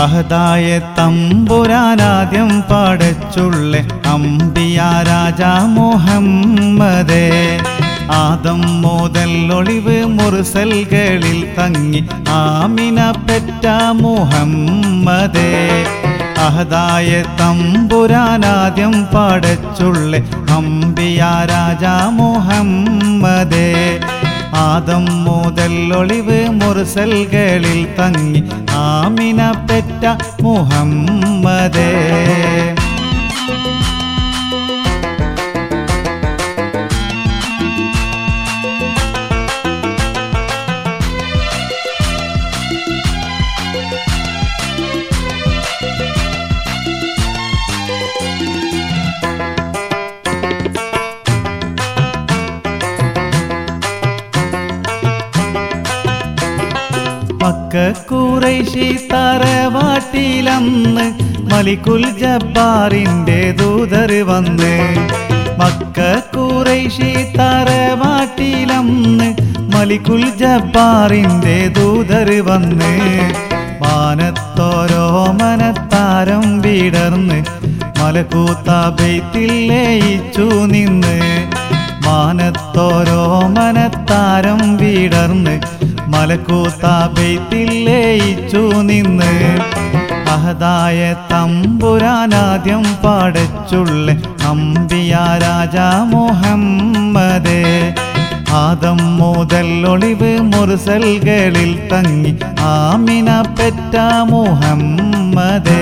അഹദായ തമ്പുരാനാദ്യം പടച്ചുള്ള അമ്പിയ രാജാ മുഹമ്മദേ ആദം മുതൽ ഒളിവ് മുർസൽകളിൽ തങ്ങി ആമിന പെറ്റ മുഹമ്മദേ അഹദായ തമ്പുരാനാദ്യം പടച്ചുള്ള അമ്പിയ രാജാ മുഹമ്മദേ ആദം മുതൽ ഒളിവ് മുർസൽകളിൽ തങ്ങി ആമിന പെറ്റ മുഹമ്മദേ മക്ക ഖുറൈശി തറവാട്ടിലന്ന് മലിക്കുൽ ജബ്ബാറിന്റെ ദൂതർ വന്ന് മക്ക ഖുറൈശി തറവാട്ടിലന്ന് മലിക്കുൽ ജബ്ബാറിന്റെ ദൂതർ വന്ന് മാനത്തോരോ മനത്താരം വിടർന്ന് മലക്കൂത്ത ബൈത്തിൽ ലയിച്ചു നിന്ന് മാനത്തോരോ മനത്താരം വിടർന്ന് മലക്കൂത്ത ബൈത്തിൽ ലയിച്ചു നിന്ന് അഹദായ തമ്പുരാനാദ്യം പടച്ചുള്ള അമ്പിയ രാജാ മുഹമ്മദേ ആദം മുതൽ ഒളിവ് മുർസൽകളിൽ തങ്ങി ആമിന പെറ്റ മുഹമ്മദേ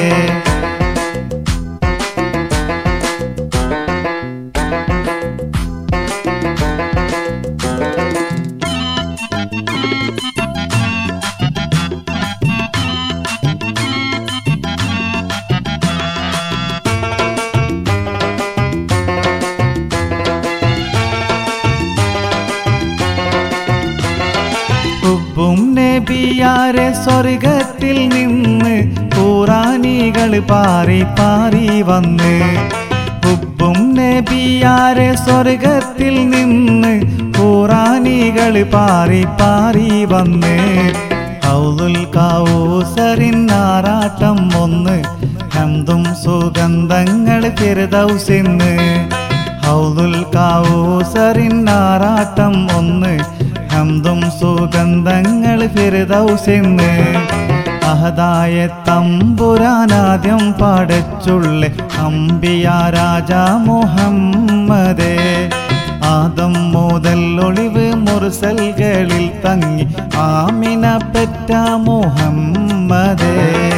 നബിയാരെ സ്വർഗത്തിൽ നിന്ന് ഖുറാനികൾ പാറി പാറി വന്ന് ഹുബ്ബും നബിയാരെ സ്വർഗത്തിൽ നിന്ന് ഖുറാനികൾ പാറി പാറി വന്ന് ഹൗലുൽ കൗസറിൻ ആറാട്ടം ഒന്ന് ഹംദും സുഗന്ധങ്ങൾ ഫിർദൗസിന്ന് ഹൗലുൽ കൗസറിൻ ആറാട്ടം ഒന്ന് ഹംദും സുഗന്ധങ്ങൾ ഫിർദൗസിന്ന് അഹദായ തമ്പുരാനാദ്യം പടച്ചുള്ള അമ്പിയ രാജാ മുഹമ്മദേ ആദം മുതൽ ഒളിവ് മുർസൽകളിൽ തങ്ങി ആമിന പെറ്റ മുഹമ്മദേ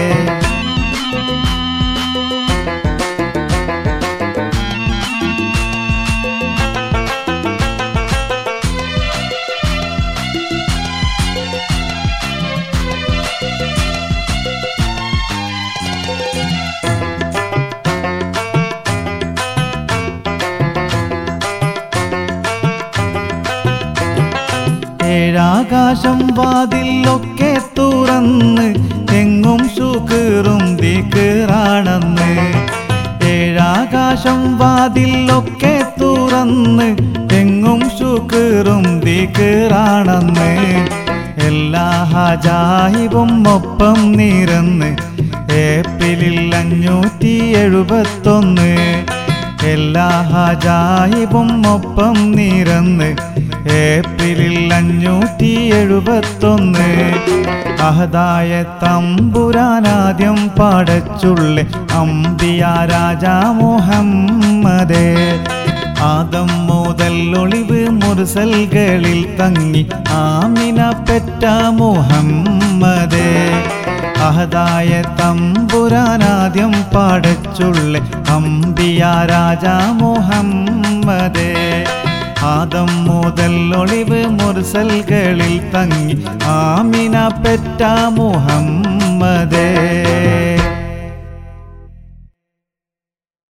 ഏഴാകാശം വാതിലൊക്കെ തുറന്ന് എങ്ങും ശുക്റും ദിക്റാണെന്ന് ഏഴാകാശം വാതിലൊക്കെ തുറന്ന് എങ്ങും ശുക്റും ദിക്റാണെന്ന് എല്ലാ ഹജായിബും ഒപ്പം നിരന്ന് ഏപ്രിലിൽ 571 എല്ലാ ഹജായിബും ഒപ്പം നിരന്ന് ഏപ്രിലിൽ 571 അഹദായ തമ്പുരാനാദ്യം പടച്ചുള്ള അമ്പിയ രാജാ മുഹമ്മദേ ആദം മുതൽ ഒളിവ് മുർസൽകളിൽ തങ്ങി ആമിന പെറ്റ മുഹമ്മദേ അഹദായ തമ്പുരാനാദ്യം പടച്ചുള്ള അമ്പിയ രാജാ മുഹമ്മദേ ആദം മുതൽ ഒളിവ് മുർസൽകളിൽ തങ്ങി ആമിന പെറ്റ മുഹമ്മദേ